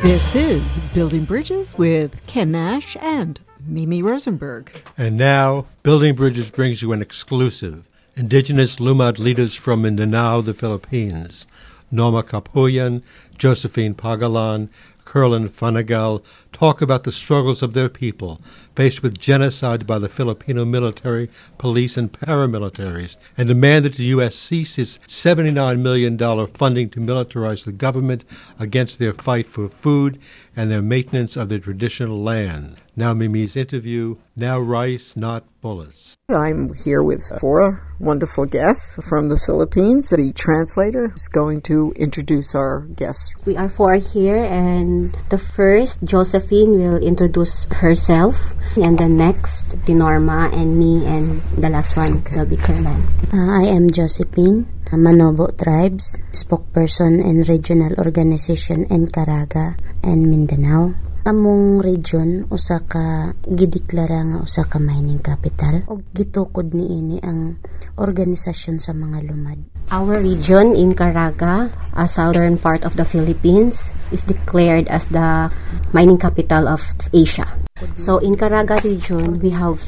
This is Building Bridges with Ken Nash and Mimi Rosenberg. And now, Building Bridges brings you an exclusive. Indigenous Lumad leaders from Mindanao, the Philippines, Norma Kapuyan, Josephine Pagalan, Curlin Fanagal, talk about the struggles of their people faced with genocide by the Filipino military, police, and paramilitaries, and demand that the U.S. cease its $79 million funding to militarize the government against their fight for food and their maintenance of their traditional land. Now Mimi's interview, now rice, not bullets. I'm here with four wonderful guests from the Philippines. The translator is going to introduce our guests. We are four here, and the first, Josephine, will introduce herself, and the next, Norma and me, and the last one will be Caroline. I am Josephine, a Manobo Tribes, spokesperson and regional organization in Caraga and Mindanao. Among region usa ka gideklara nga usa ka mining capital ug gitukod niini ang organisasyon sa mga lumad. Our region in Caraga, a southern part of the Philippines, is declared as the mining capital of Asia. So in Caraga region, we have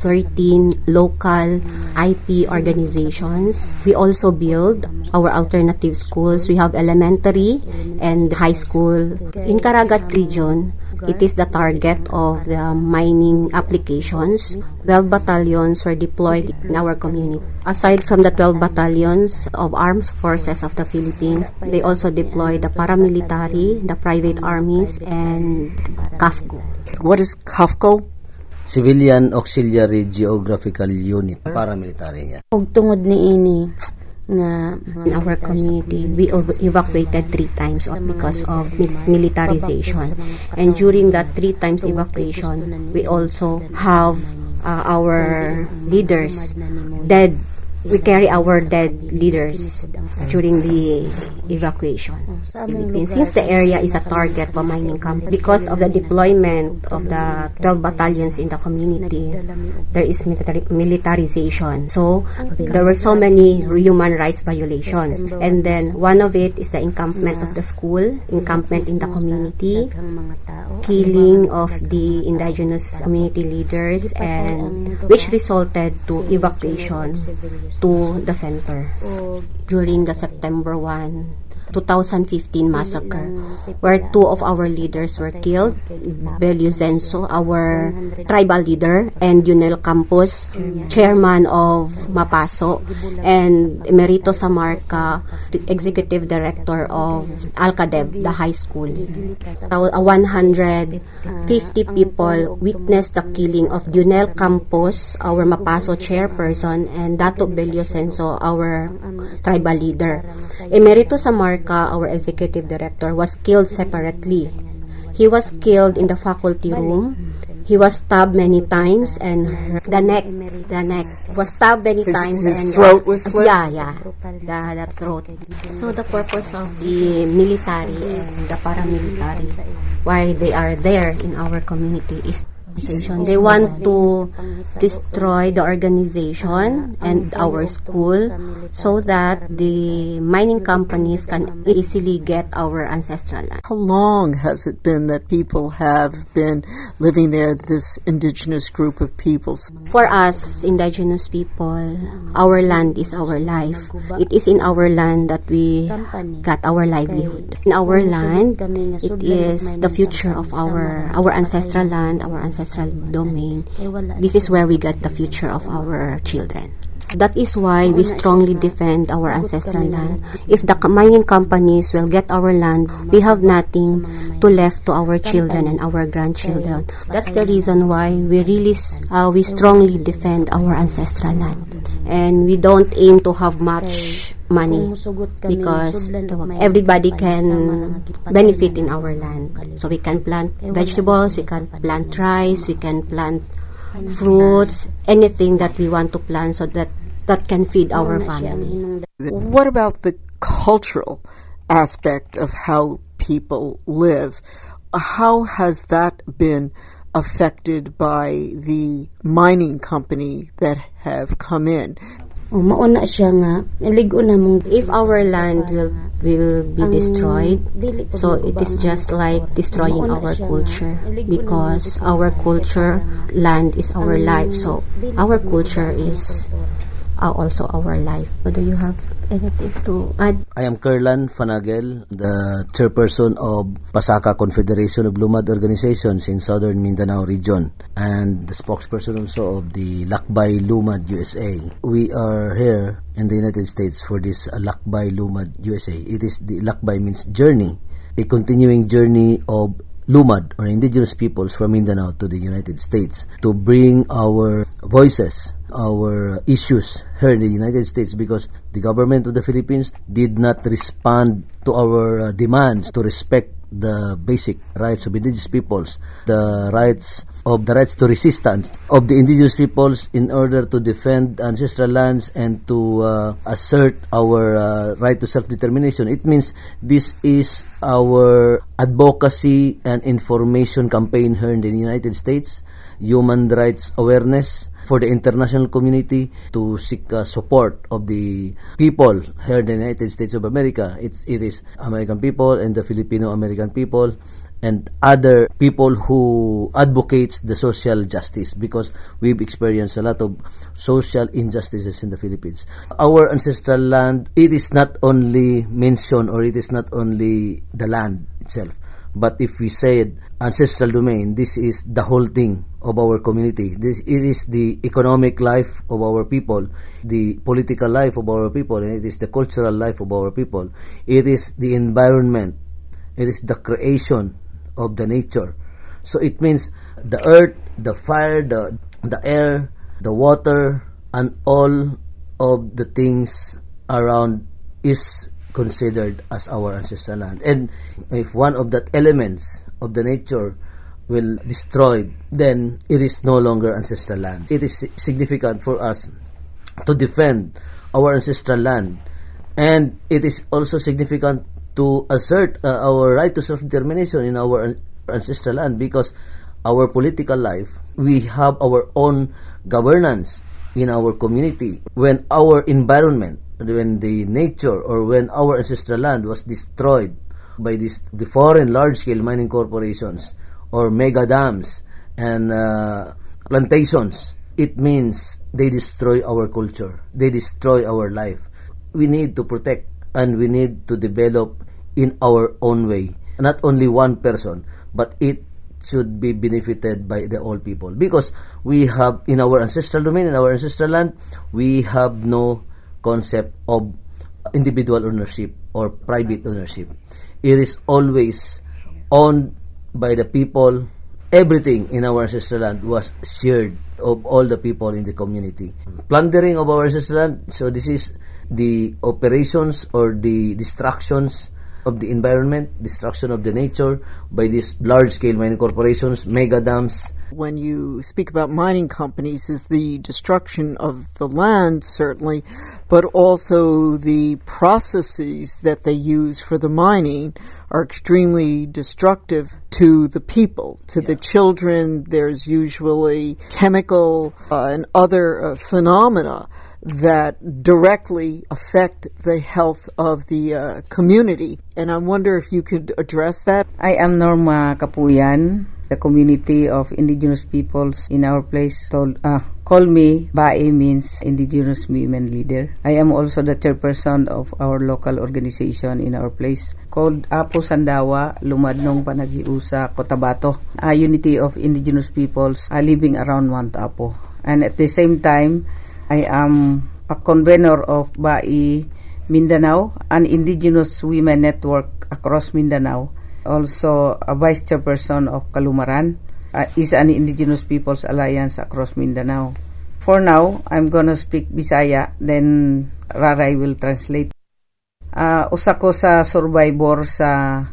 13 local IP organizations. We also build our alternative schools. We have elementary and high school. In Caraga region, it is the target of the mining applications. 12 battalions were deployed in our community. Aside from the 12 battalions of armed forces of the Philippines, they also deploy the paramilitary, the private armies, and CAFCO. What is CAFCO? Civilian Auxiliary Geographical Unit, paramilitary niya. Ug tungod niini nga in our community, we evacuated 3 times because of militarization. And during that 3 times evacuation, we also have our leaders dead. We carry our dead leaders during the evacuation. Since the area is a target for mining company, because of the deployment of the 12 battalions in the community, there is militarization. So there were so many human rights violations. And then one of it is the encampment of the school, encampment in the community, killing of the indigenous community leaders, and which resulted to evacuation to the center during the September 1, 2015 massacre, where 2 of our leaders were killed, Belio Zenso, our tribal leader, and Yunel Campos, chairman of Mapaso, and Emerito Samarca, the executive director of Alcadeb, the high school. 150 people witnessed the killing of Yunel Campos, our Mapaso chairperson, and Dato Belio Zenso, our tribal leader. Emerito Samarca, our executive director, was killed separately. He was killed in the faculty room. He was stabbed many times, and the neck was stabbed many times. His throat was slit? Yeah, the throat. So the purpose of the military and the paramilitary, why they are there in our community, is they want to destroy the organization and our school so that the mining companies can easily get our ancestral land. How long has it been that people have been living there, this indigenous group of peoples? For us, indigenous people, our land is our life. It is in our land that we got our livelihood. In our land, it is the future of our ancestral land, our ancestral domain. This is where we get the future of our children. That is why we strongly defend our ancestral land. If the mining companies will get our land, we have nothing to left to our children and our grandchildren. That's the reason why we strongly defend our ancestral land. And we don't aim to have much money because everybody can benefit in our land. So we can plant vegetables, we can plant rice, we can plant fruits, anything that we want to plant so that can feed our family. What about the cultural aspect of how people live? How has that been affected by the mining company that have come in? mauna siya nga ligo na mong If our land will be destroyed, so it is just like destroying our culture, because our culture, land is our life, so our culture is also our life. But do you have anything to add? I am Kerlan Fanagel, the chairperson of Pasaka Confederation of Lumad Organizations in Southern Mindanao region, and the spokesperson also of the Lakbay Lumad USA. We are here in the United States for this Lakbay Lumad USA. It is the Lakbay means journey, a continuing journey of Lumad or indigenous peoples from Mindanao to the United States to bring our voices, our issues here in the United States, because the government of the Philippines did not respond to our demands to respect the basic rights of indigenous peoples, the rights to resistance of the indigenous peoples in order to defend ancestral lands and to assert our right to self-determination. It means this is our advocacy and information campaign here in the United States, human rights awareness for the international community to seek support of the people here in the United States of America. It is American people and the Filipino-American people and other people who advocates the social justice, because we've experienced a lot of social injustices in the Philippines. Our ancestral land, it is not only mentioned, or it is not only the land itself, but if we said ancestral domain, this is the whole thing of our community. It is the economic life of our people, the political life of our people, and it is the cultural life of our people. It is the environment. It is the creation of the nature. So it means the earth, the fire, the air, the water, and all of the things around is considered as our ancestral land. And if one of that elements of the nature will destroyed, then it is no longer ancestral land. It is significant for us to defend our ancestral land, and it is also significant to assert our right to self-determination in our ancestral land, because our political life, we have our own governance in our community. When our environment, when the nature, or when our ancestral land was destroyed by the foreign large-scale mining corporations or mega dams and plantations, it means they destroy our culture, they destroy our life. We need to protect and we need to develop in our own way. Not only one person, but it should be benefited by the all people. Because we have, in our ancestral domain, in our ancestral land, we have no concept of individual ownership or private ownership. It is always owned by the people. Everything in our ancestral land was shared of all the people in the community. Plundering of our ancestral land, so this is the operations or the distractions of the environment, destruction of the nature by these large-scale mining corporations, mega dams. When you speak about mining companies, is the destruction of the land, certainly, but also the processes that they use for the mining are extremely destructive to the people, to the children. There's usually chemical and other phenomena that directly affect the health of the community. And I wonder if you could address that. I am Norma Kapuyan, the community of indigenous peoples in our place call me Bae, means indigenous women leader. I am also the chairperson of our local organization in our place called Apo Sandawa Lumadnong Panagiusa Cotabato, a unity of indigenous peoples living around Mount Apo. And at the same time, I am a convener of Bae Mindanao, an indigenous women network across Mindanao. Also a vice chairperson of Kalumaran, is an indigenous peoples alliance across Mindanao. For now, I'm gonna speak Bisaya, then Raray will translate. Usa ko sa survivor sa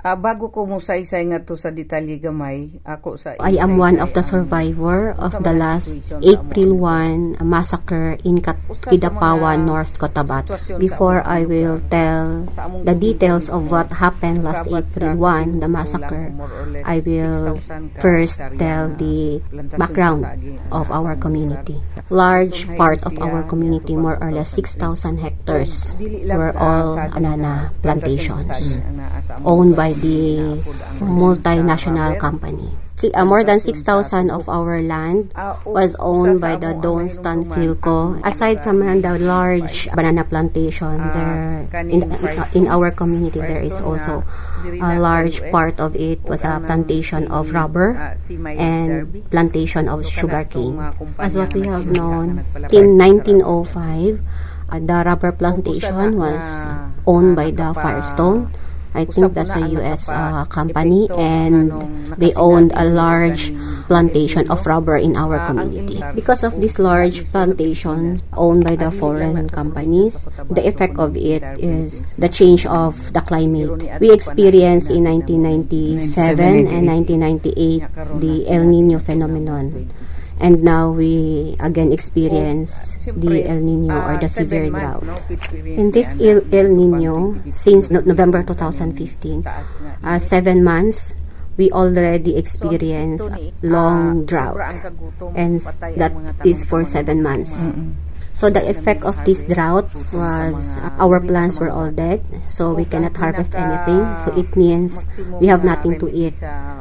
Bago ko musaysay nga to sa detalye gamay, ako sa I am one of the survivor of the last April 1 massacre in Kidapawan, North Cotabato. Before I will tell the details of what happened last April 1, the massacre, I will first tell the background of our community. Large part of our community, more or less 6,000 hectares, were all banana plantations owned by the multinational company. More than 6,000 of our land was owned by the Donstan Philco. Aside from the large banana plantation, there in our community there is also a large part of it was a plantation of rubber and plantation of sugarcane. As what we have known, in 1905, the rubber plantation was owned by the Firestone. I think that's a U.S. company, and they owned a large plantation of rubber in our community. Because of these large plantations owned by the foreign companies, the effect of it is the change of the climate. We experienced in 1997 and 1998 the El Nino phenomenon. And now we again experience the El Nino or the severe drought. In this El Nino, since November 2015, 7 months, we already experience long drought, and that is for 7 months. So the effect of this drought was our plants were all dead, so we cannot harvest anything. So it means we have nothing to eat.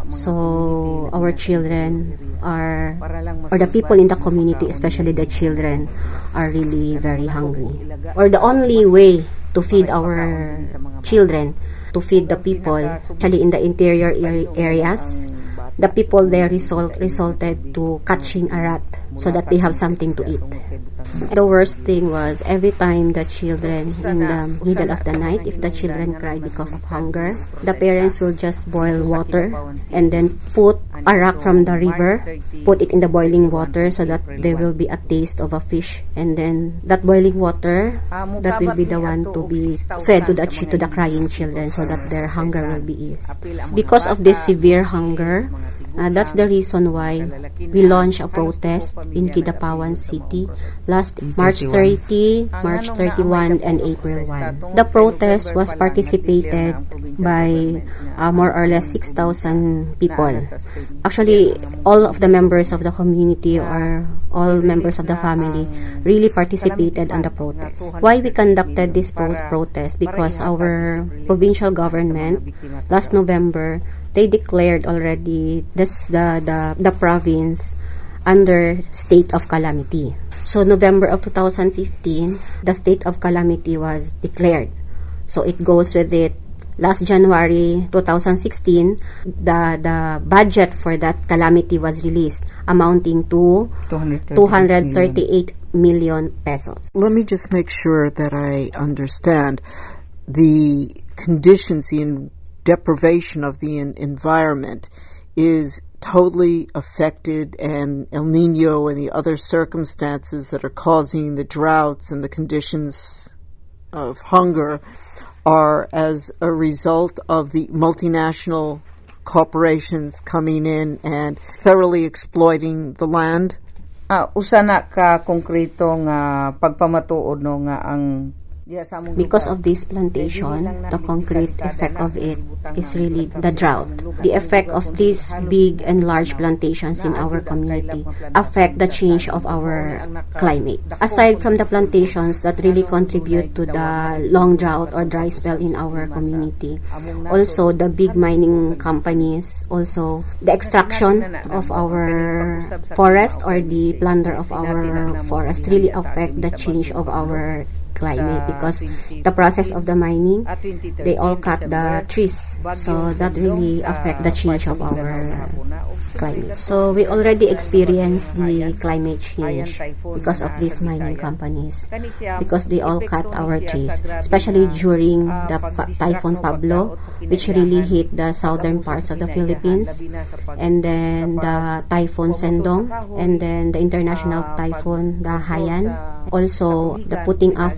So our children or the people in the community, especially the children, are really very hungry. Or the only way to feed our children, to feed the people, actually in the interior areas, the people there resulted to catching a rat so that they have something to eat. The worst thing was every time the children in the middle of the night, if the children cried because of hunger, the parents will just boil water and then put a rock from the river, put it in the boiling water so that there will be a taste of a fish, and then that boiling water, that will be the one to be fed to the crying children so that their hunger will be eased. Because of this severe hunger, that's the reason why we launched a protest in Kidapawan City last March 30, March 31, and April 1. The protest was participated by more or less 6,000 people. Actually, all of the members of the community or all members of the family really participated on the protest. Why we conducted this protest? Because our provincial government last November, they declared already the province under state of calamity. So November of 2015, the state of calamity was declared. So it goes with it. Last January 2016, the budget for that calamity was released, amounting to 238 million pesos. Let me just make sure that I understand the conditions, the deprivation of the environment is totally affected, and El Nino and the other circumstances that are causing the droughts and the conditions of hunger are as a result of the multinational corporations coming in and thoroughly exploiting the land? Usa na ka konkreto nga pagpamatuod no nga ang because of this plantation, the concrete effect of it is really the drought. The effect of these big and large plantations in our community affect the change of our climate. Aside from the plantations that really contribute to the long drought or dry spell in our community, also the big mining companies, also the extraction of our forest or the plunder of our forest really affect the change of our climate, because the process of the mining, they all cut the trees, so that really affect the change of our climate. So we already experienced the climate change because of these mining companies, because they all cut our trees, especially during the Typhoon Pablo, which really hit the southern parts of the Philippines, and then the Typhoon Sendong, and then the international typhoon, the Haiyan. Also, the putting off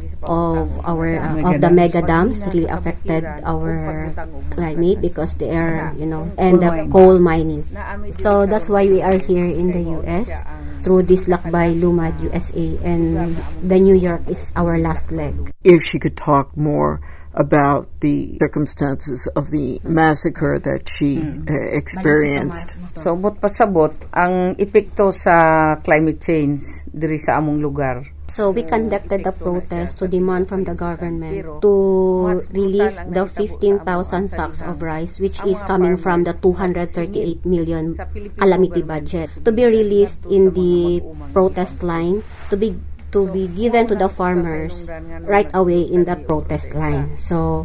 of our of the mega dams really affected our climate because they are, and the coal mining. So that's why we are here in the US through this Lakbay Lumad USA, and the New York is our last leg. If she could talk more about the circumstances of the massacre that she experienced. So, bot pasabot, ang epekto sa climate change diri sa among lugar. So we conducted a protest to demand from the government to release the 15,000 sacks of rice, which is coming from the 238 million calamity budget, to be released in the protest line, to be given to the farmers right away in that protest line. So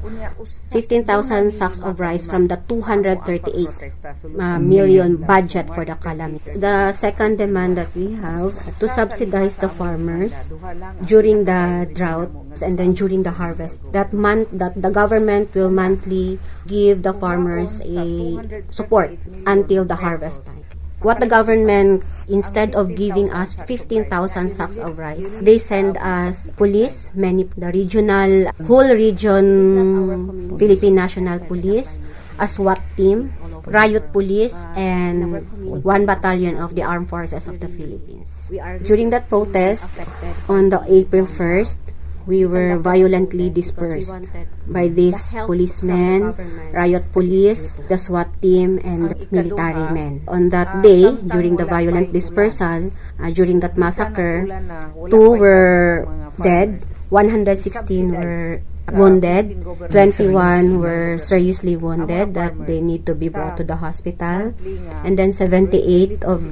15,000 sacks of rice from the 238 million budget for the calamity. The second demand that we have to subsidize the farmers during the drought and then during the harvest. That the government will monthly give the farmers a support until the harvest time. What the government, instead of giving us 15,000 sacks of rice, they send us police, the whole region, Philippine National Police, a SWAT team, riot police, and 1 battalion of the Armed Forces of the Philippines. During that protest, on the April 1st, we were violently dispersed by these policemen, riot police, the SWAT team, and military men. On that day, during the violent dispersal, during that massacre, 2 were dead, 116 were wounded, 21 were seriously wounded that they need to be brought to the hospital, and then 78 of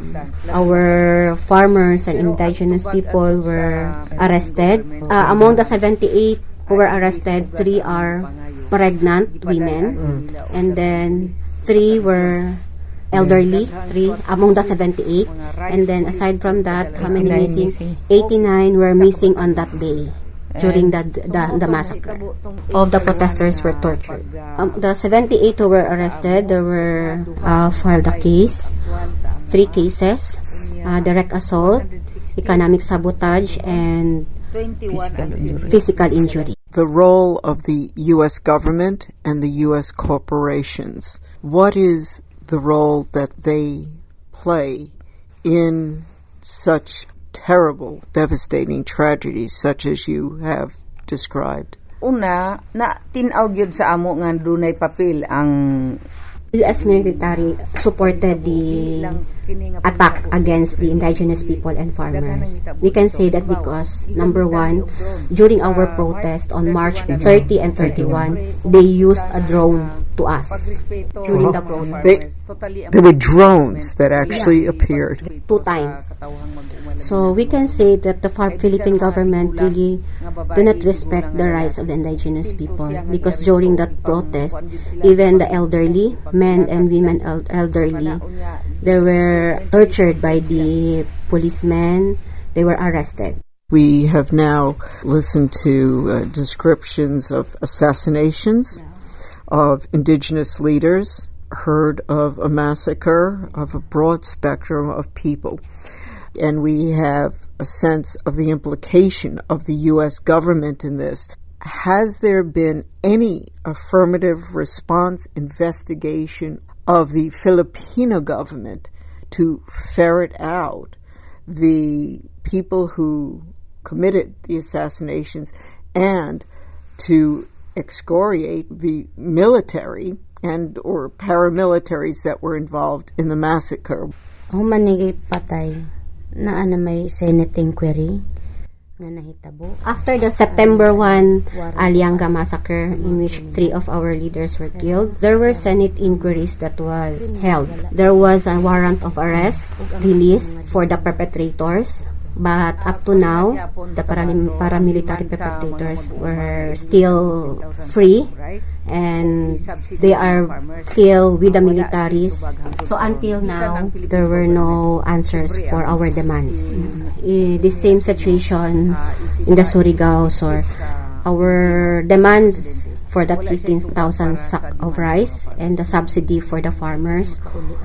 our farmers and indigenous people were arrested. Among the 78 who were arrested, 3 are pregnant women, and then 3 were elderly, 3 among the 78, and then aside from that, how many missing? 89 were missing on that day. During the massacre, all the protesters were tortured. The 78 who were arrested, they were filed a case, 3 cases, direct assault, economic sabotage, and physical injury. The role of the U.S. government and the U.S. corporations. What is the role that they play in such terrible, devastating tragedies such as you have described? Una, na tinaw gyud sa amo nga dunay papel ang U.S. military supported the attack against the indigenous people and farmers. We can say that because, number 1, during our protest on March 30 and 31, they used a drone to us during the protest. There were drones that actually appeared. 2 times. So we can say that the Philippine government really do not respect the rights of the indigenous people, because during that protest, even the elderly, men and women elderly, they were tortured by the policemen. They were arrested. We have now listened to descriptions of assassinations of indigenous leaders, heard of a massacre of a broad spectrum of people. And we have a sense of the implication of the U.S. government in this. Has there been any affirmative response investigation of the Filipino government to ferret out the people who committed the assassinations and to excoriate the military and or paramilitaries that were involved in the massacre? Manigi patay na may Senate inquiry na nahitabo. After the September 1 Alianga massacre, in which 3 of our leaders were killed, there were Senate inquiries that was held. There was a warrant of arrest released for the perpetrators, but up to now, the paramilitary perpetrators were still free, and they are still with the militaries. So until now, there were no answers for our demands. The same situation in the Surigao, so our demands for that 15,000 sack of rice and the subsidy for the farmers.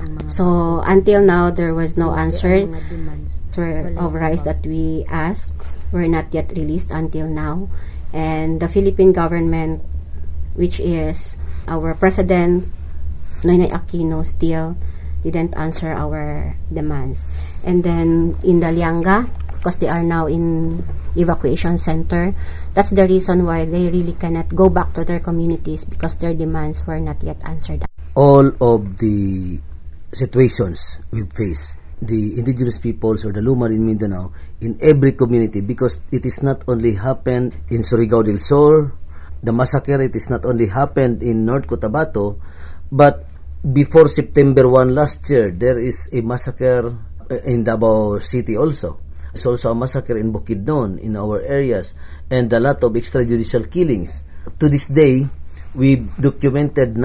So until now, there was no answer of rice that we asked were not yet released until now. And the Philippine government, which is our President, Noynoy Aquino, still didn't answer our demands. And then in the Lianga, because they are now in evacuation center, that's the reason why they really cannot go back to their communities because their demands were not yet answered. All of the situations we face, the indigenous peoples or the Lumad in Mindanao, in every community, because it is not only happened in Surigao del Sur, the massacre, it is not only happened in North Cotabato, but before September 1 last year, there is a massacre in Davao City also. There's also a massacre in Bukidnon, in our areas, and a lot of extrajudicial killings. To this day, we documented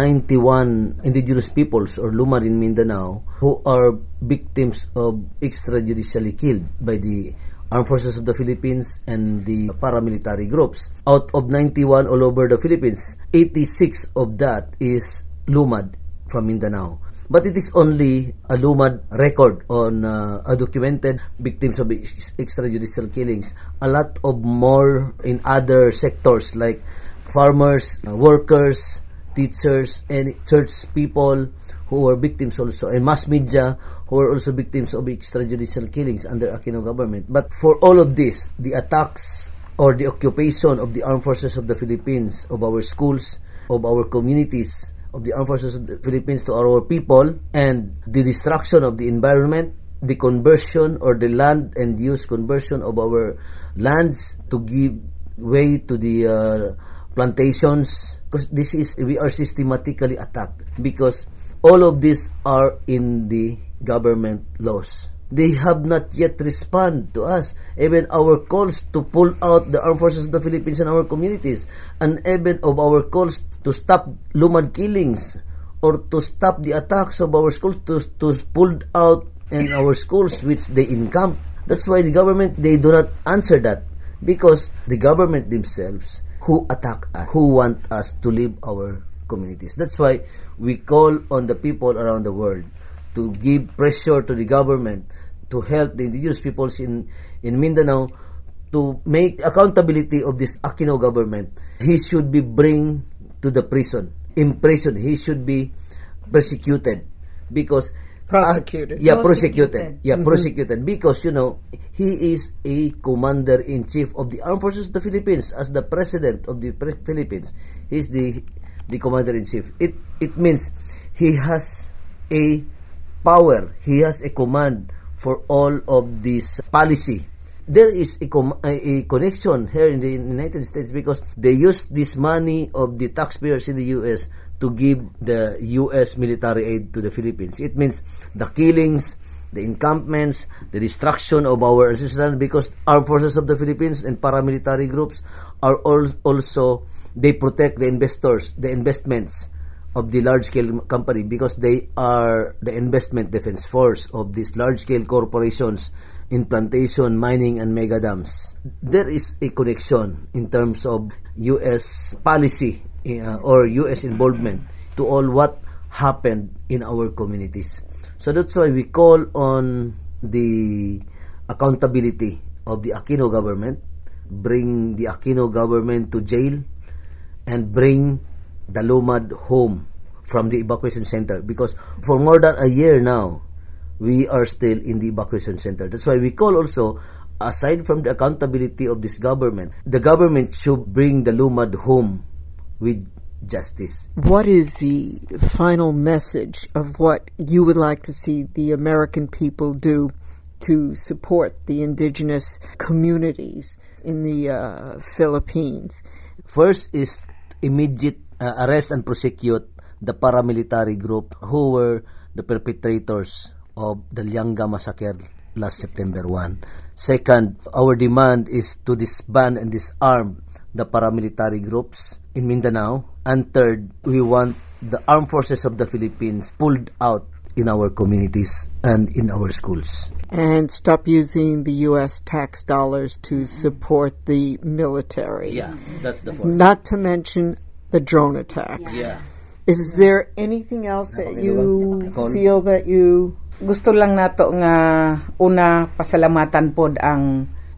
91 indigenous peoples or Lumad in Mindanao who are victims of extrajudicially killed by the Armed Forces of the Philippines and the paramilitary groups. Out of 91 all over the Philippines, 86 of that is Lumad from Mindanao. But it is only a Lumad record on a documented victims of extrajudicial killings. A lot of more in other sectors like farmers, workers, teachers, and church people who were victims also, and mass media who were also victims of extrajudicial killings under Aquino government. But for all of this, the attacks or the occupation of the Armed Forces of the Philippines, of our schools, of our communities, of the Armed Forces of the Philippines to our people, and the destruction of the environment, the conversion or the land and use conversion of our lands to give way to the plantations, because this is, we are systematically attacked because all of these are in the government laws. They have not yet responded to us, even our calls to pull out the Armed Forces of the Philippines in our communities, and even of our calls to stop Lumad killings or to stop the attacks of our schools, to pull out in our schools which they encamp. That's why the government, they do not answer that, because the government themselves who attack us, who want us to leave our communities. That's why we call on the people around the world to give pressure to the government to help the indigenous peoples in Mindanao to make accountability of this Aquino government. He should be bring to the prison, in prison. He should be persecuted because prosecuted. Prosecuted because, you know, he is a commander-in-chief of the Armed Forces of the Philippines. As the president of the Philippines, he is the commander-in-chief. It means he has a power, he has a command for all of this policy. There is a connection here in the United States because they use this money of the taxpayers in the U.S. to give the U.S. military aid to the Philippines. It means the killings, the encampments, the destruction of our ancestral, because Armed Forces of the Philippines and paramilitary groups are also, they protect the investors, the investments of the large-scale company, because they are the investment defense force of these large-scale corporations in plantation, mining, and mega dams. There is a connection in terms of U.S. policy or U.S. involvement to all what happened in our communities. So that's why we call on the accountability of the Aquino government, bring the Aquino government to jail, and bring the Lumad home from the evacuation center, because for more than a year now, we are still in the evacuation center. That's why we call also, aside from the accountability of this government, the government should bring the Lumad home with justice. What is the final message of what you would like to see the American people do to support the indigenous communities in the Philippines? First is immediate arrest and prosecute the paramilitary group who were the perpetrators of the Lianga massacre last September 1. Second, our demand is to disband and disarm the paramilitary groups in Mindanao. And third, we want the Armed Forces of the Philippines pulled out in our communities and in our schools. And stop using the U.S. tax dollars to support the military. Yeah, that's the point. Not to mention the drone attacks. Yeah. Is there anything else that you feel that you... Gusto lang nato nga una pasalamatan pod ang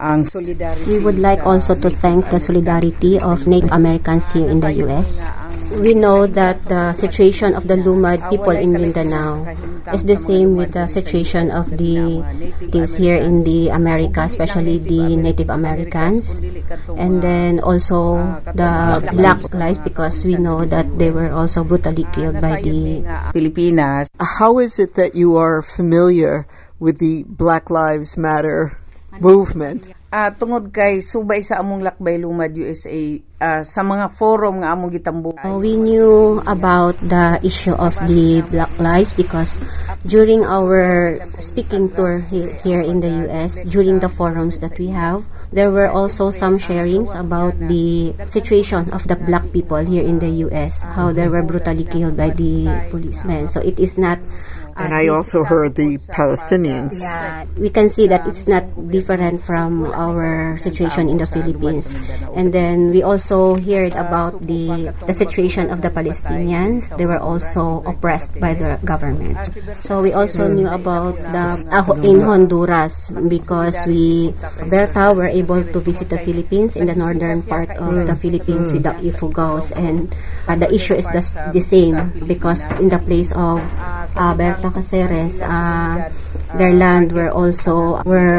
ang solidarity. We would like also to thank the solidarity of Native Americans here in the U.S. We know that the situation of the Lumad people in Mindanao is the same with the situation of the natives here in the America, especially the Native Americans, and then also the Black lives, because we know that they were also brutally killed by the Pilipinas. How is it that you are familiar with the Black Lives Matter movement? Tungod kay subay sa among Lakbay Lumad USA, sa mga forum nga among gitambo. We knew about the issue of the Black Lives because during our speaking tour here in the US, during the forums that we have, there were also some sharings about the situation of the Black people here in the US, how they were brutally killed by the policemen. So it is not... And I also heard the Palestinians. Yeah, we can see that it's not different from our situation in the Philippines. And then we also heard about the situation of the Palestinians. They were also oppressed by the government. So we also knew about in Honduras, because Berta were able to visit the Philippines in the northern part of the Philippines with the Ifugaos, and the issue is the same, because in the place of Berta Cáceres, their land were also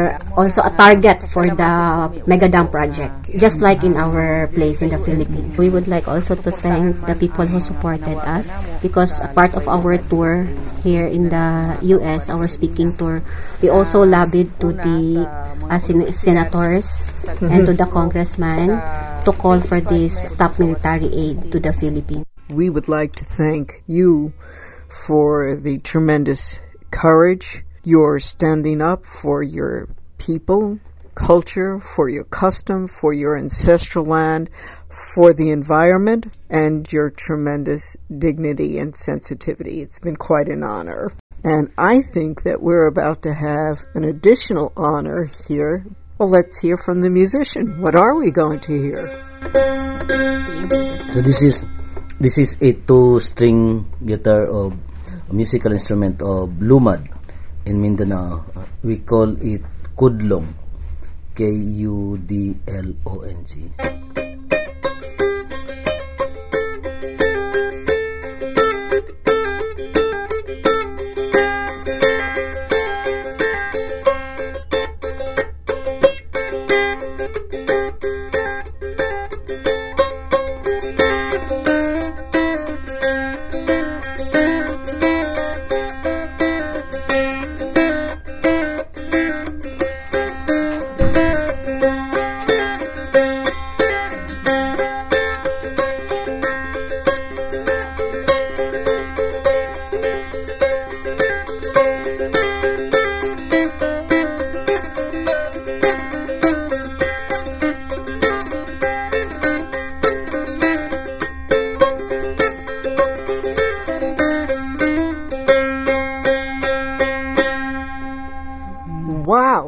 a target for the mega dam project, just like in our place in the Philippines. We would like also to thank the people who supported us, because a part of our tour here in the US, our speaking tour, we also lobbied to the senators and to the congressman to call for this stop military aid to the Philippines. We would like to thank you for the tremendous courage. You're standing up for your people, culture, for your custom, for your ancestral land, for the environment, and your tremendous dignity and sensitivity. It's been quite an honor. And I think that we're about to have an additional honor here. Well, let's hear from the musician. What are we going to hear? So this is a 2-string guitar of a musical instrument of Lumad in Mindanao. We call it Kudlong, Kudlong. Wow.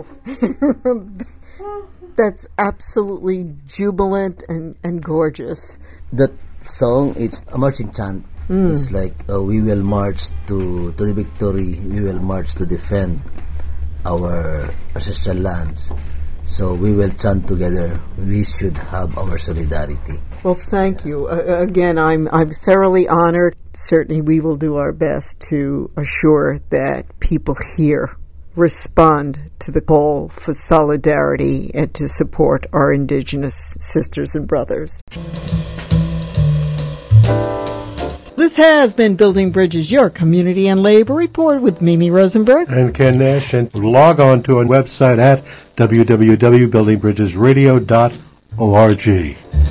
That's absolutely jubilant and gorgeous. That song, it's a marching chant. It's like we will march to the victory. We will march to defend our ancestral lands. So we will chant together. We should have our solidarity. Well, thank you. Again, I'm thoroughly honored. Certainly we will do our best to assure that people here respond to the call for solidarity and to support our Indigenous sisters and brothers. This has been Building Bridges, your community and labor report with Mimi Rosenberg and Ken Nash. And log on to our website at www.buildingbridgesradio.org.